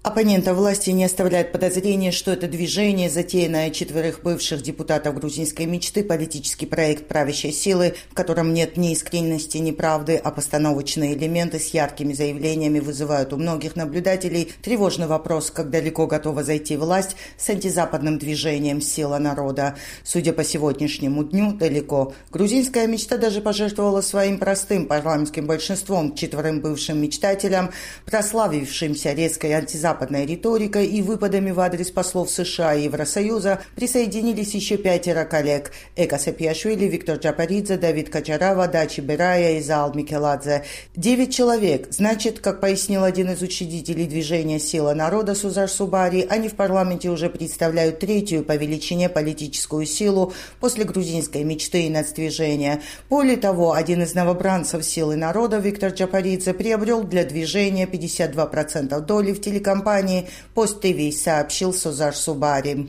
Оппонентов власти не оставляет подозрения, что это движение, затеянное 4 бывших депутатов грузинской мечты, политический проект правящей силы, в котором нет ни искренности, ни правды, а постановочные элементы с яркими заявлениями вызывают у многих наблюдателей тревожный вопрос, как далеко готова зайти власть с антизападным движением «Сила народа». Судя по сегодняшнему дню, далеко. Грузинская мечта даже пожертвовала своим простым парламентским большинством 4 бывшим мечтателям, прославившимся резкой антизападной риторикой и выпадами в адрес послов США и Евросоюза, присоединились еще 5 коллег: Эка Сапиашвили, Виктор Джапаридзе, Давид Качарава, Дачи Берая и Заал Микеладзе. 9 человек. Значит, как пояснил один из учредителей движения «Сила народа» Сузар Субари, они в парламенте уже представляют 3-ю по величине политическую силу после грузинской мечты и нацдвижения. Более того, один из новобранцев «Силы народа» Виктор Джапаридзе приобрел для движения 52% доли в телекомпании «Пост ТВ», сообщил Сузар Субари.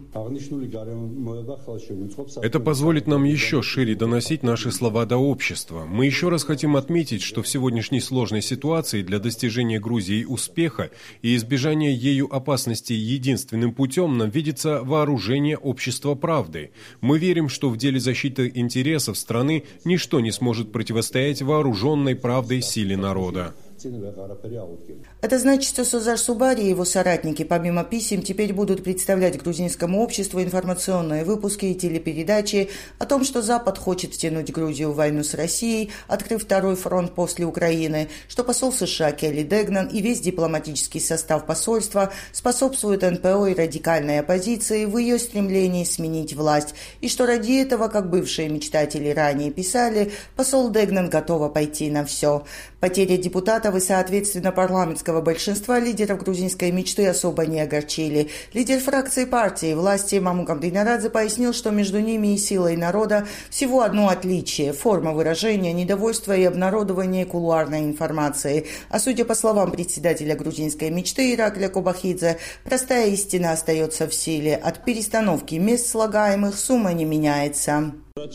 Это позволит нам еще шире доносить наши слова до общества. Мы еще раз хотим отметить, что в сегодняшней сложной ситуации для достижения Грузией успеха и избежания ею опасностей единственным путем нам видится вооружение общества правды. Мы верим, что в деле защиты интересов страны ничто не сможет противостоять вооруженной правдой силе народа. Это значит, что Сузар Субари и его соратники, помимо писем, теперь будут представлять грузинскому обществу информационные выпуски и телепередачи о том, что Запад хочет втянуть Грузию в войну с Россией, открыв 2-й фронт после Украины, что посол США Келли Дегнан и весь дипломатический состав посольства способствуют НПО и радикальной оппозиции в ее стремлении сменить власть, и что ради этого, как бывшие мечтатели ранее писали, посол Дегнан готова пойти на все. Потеря депутатов и, соответственно, парламентского большинства лидеров грузинской мечты особо не огорчили. Лидер фракции партии власти Мамукам Дынарадзе пояснил, что между ними и «Силой народа» всего одно отличие – форма выражения недовольства и обнародования кулуарной информации. А судя по словам председателя грузинской мечты Иракля Кобахидзе, простая истина остается в силе. От перестановки мест слагаемых сумма не меняется.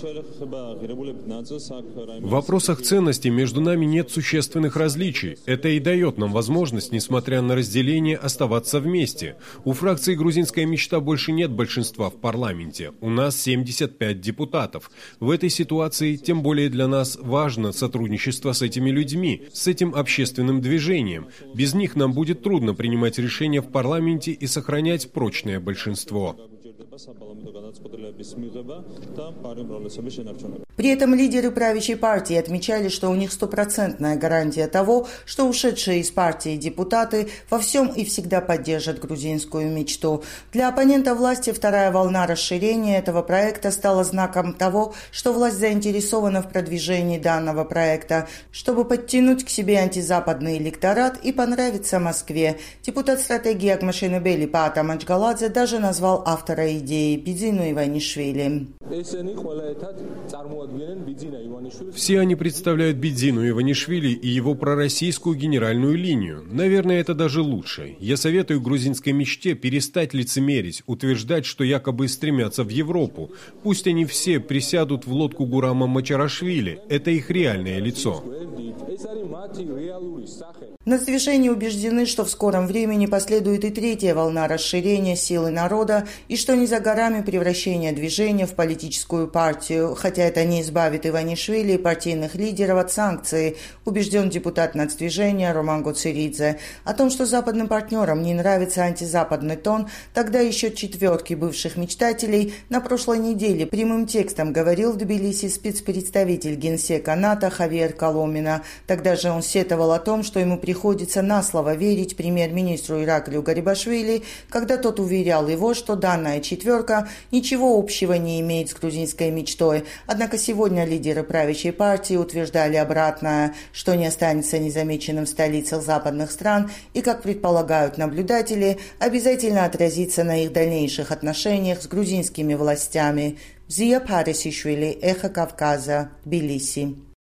В вопросах ценностей между нами нет существенных различий. Это и дает нам возможность, несмотря на разделение, оставаться вместе. У фракции «Грузинская мечта» больше нет большинства в парламенте. У нас 75 депутатов. В этой ситуации, тем более для нас, важно сотрудничество с этими людьми, с этим общественным движением. Без них нам будет трудно принимать решения в парламенте и сохранять прочное большинство. При этом лидеры правящей партии отмечали, что у них 100% гарантия того, что ушедшие из партии депутаты во всем и всегда поддержат грузинскую мечту. Для оппонента власти 2-я волна расширения этого проекта стала знаком того, что власть заинтересована в продвижении данного проекта, чтобы подтянуть к себе антизападный электорат и понравиться Москве. Депутат стратегии Акмашинубели Паата Манчгаладзе даже назвал автора идеи Бидзину Иванишвили. Все они представляют Бидзину Иванишвили и его пророссийскую генеральную линию. Наверное, это даже лучше. Я советую грузинской мечте перестать лицемерить, утверждать, что якобы стремятся в Европу. Пусть они все присядут в лодку Гурама Мачарашвили. Это их реальное лицо. Нацдвижение убеждены, что в скором времени последует и 3-я волна расширения «Силы народа», и что не за горами превращение движения в политическую партию, хотя это не избавит Иванишвили и партийных лидеров от санкций, убежден депутат нацдвижения Роман Гоцеридзе. О том, что западным партнерам не нравится антизападный тон, тогда еще 4 бывших мечтателей на прошлой неделе прямым текстом говорил в Тбилиси спецпредставитель Генсека НАТО Хавьер Коломина. Тогда же он сетовал о том, что ему приходится на слово верить премьер-министру Ираклию Гарибашвили, когда тот уверял его, что данная 4-ка ничего общего не имеет с грузинской мечтой. Однако сегодня лидеры правящей партии утверждали обратное, что не останется незамеченным в столицах западных стран и, как предполагают наблюдатели, обязательно отразится на их дальнейших отношениях с грузинскими властями. Зия Парисишвили, Эхо Кавказа, Тбилиси.